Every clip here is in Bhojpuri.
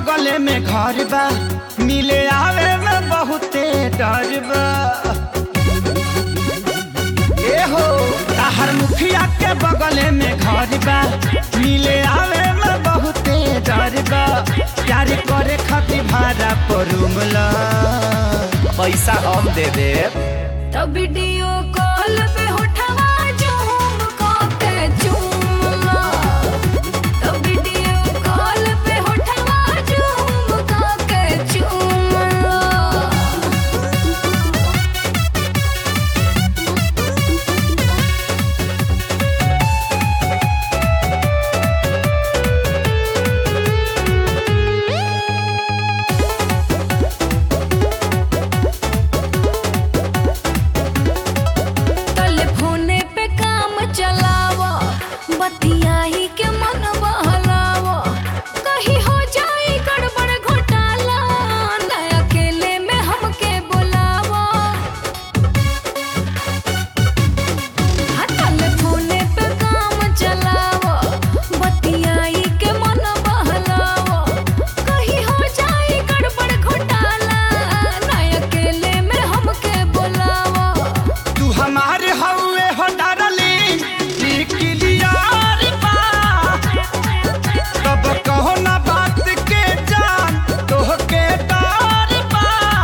बगले में घर बा, मिले आवे में बहुते डर बा। ए हो ताहर मुखिया के बगले में घर बा, मिले आवे में बहुते डर बा। प्यार करे खातिर भाड़ा पर रूम ला, पैसा हम दे दे। तो वीडियो कॉल पे उठवा झूम के चूमला, तो वीडियो कॉल पे उठवा झूम के चूमला। टेलीफोने पे काम चलावा, बतियाही के मन बहलावा। कहीं हो जाए गड़बड़ घोटाला, ना अकेले में हमके बुलावा। हाँ, टेलीफोने पे काम चलावा, बतियाही के मन बहलावा। कहीं हो जाए गड़बड़ घोटाला, ना अकेले में हमके बुलावा। तू हमारे हवे हो डारली, क्लियर बा। तब कहो ना बात के जान, तोहके डर बा।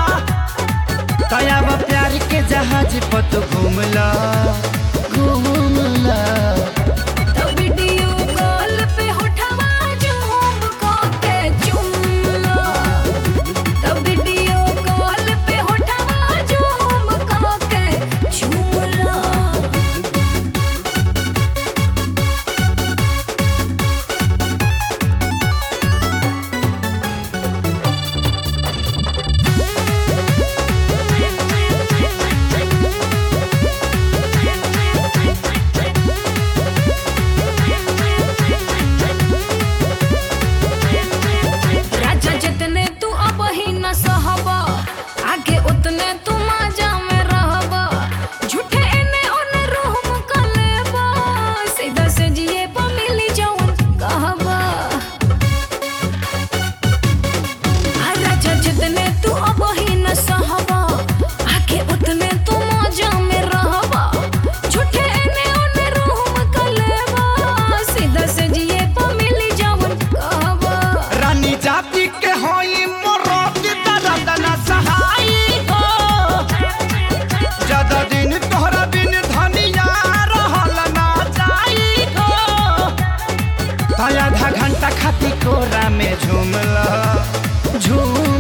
तयाब प्यार के जहाज पर तू घूमला, घूमला। तो वीडियो कॉल पे उठवा झूम के चूमला, तो वीडियो कॉल पे उठवा झूम के चूमला। राजा जितने तू अब ही न सहबा, आगे उतने तू माजा में रहबा। झूठे एने ओने रूह मुका लेबा, सीधा से जिए पा मिली जौन कहबा। राजा जितने तू अब ही न सहबा, आगे उतने तू माजा में रहबा। झूठे एने ओने रूह मुका लेबा, सीधा से जिए पा मिली जौन कहबा। रानी जाति के होई मोरोत दर्द न सहाई हो। ज्यादा दिन तोहरा बिन धनिया रहल ना जाई हो। आधा घंटा खाती कोरा में झूमला, झूम